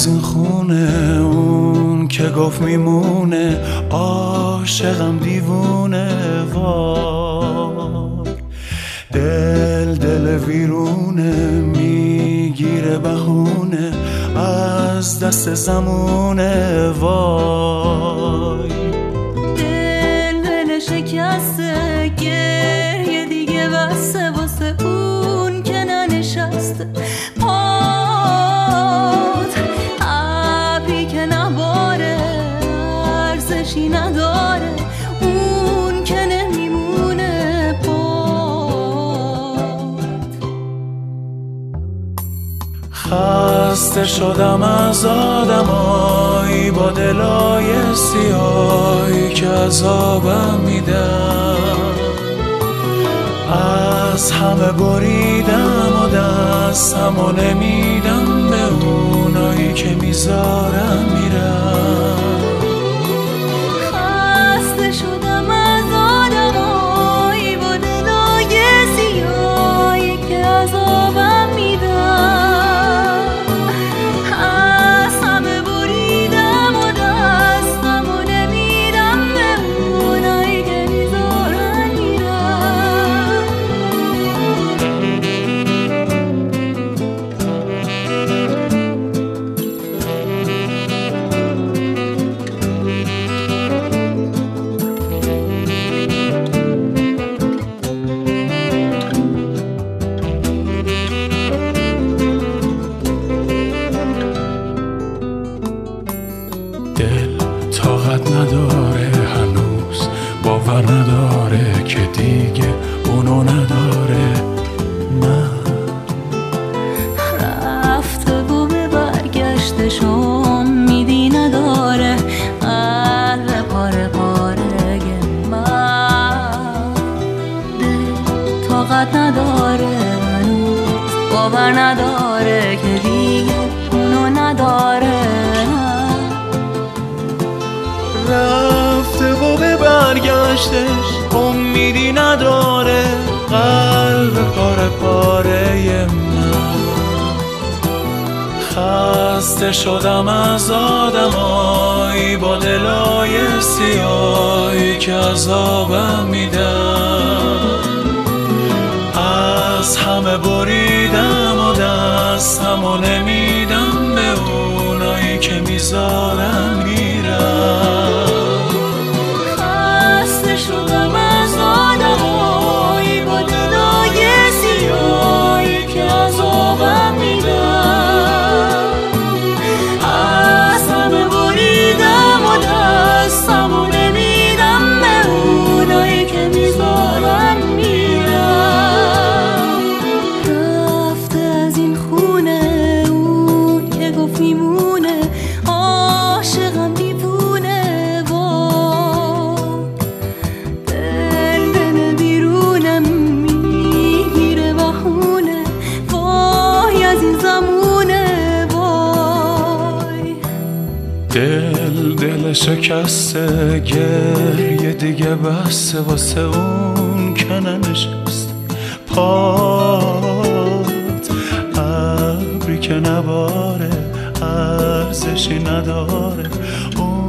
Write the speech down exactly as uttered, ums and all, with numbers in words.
از این خونه، اون که گفت میمونه، عاشقم دیوونه. وای دل دل ویرونه، میگیره بهونه از دست زمونه. وای دل دل شکسته، گریه دیگه بسته واسه اون که ننشسته پات. ابری که نباره ارزشی نداره، اون که نمیمونه پات. خسته شدم از آدمایی با دلای سیاهی که عذابم میدن. از همه بریدم و دستمو نمیدم به اونایی که میذارم میرم. خسته شدم از آدمایی با دلای سیاهی که عذابم میدن. از همه بریدم و دستمو نمیدم به اونایی که میذارن میرم. دل طاقت نداره هنوز، باور نداره که دیگه اونو نداره. نه رفته و به برگشتش امیدی نداره، قلب پاره پاره من. دل طاقت نداره هنوز، باور نداره که دیگه اونو نداره. رفته و به برگشتش امیدی نداره، قلب پاره پاره من. خسته شدم از آدمایی با دلای سیاهی که عذابم میدن. از همه بریدم و دستمو نمیدم به اونایی که میذارم میرم. خسته شدم از آدمایی با دلای سیاهی که عذابم میدن. از همه بریدم و دستمو نمیدم به اونایی که میذارن میرم. رفته از این خونه، اون که گفت میمونه، عاشقم دیوونه. وای دل دل بیرونم میگیره بهونه، وای از این زمونه. وای دل دل شکسته، گریه دیگه بسته واسه اون که ننشست پات. ابری که نباره ارزشی نداره، اون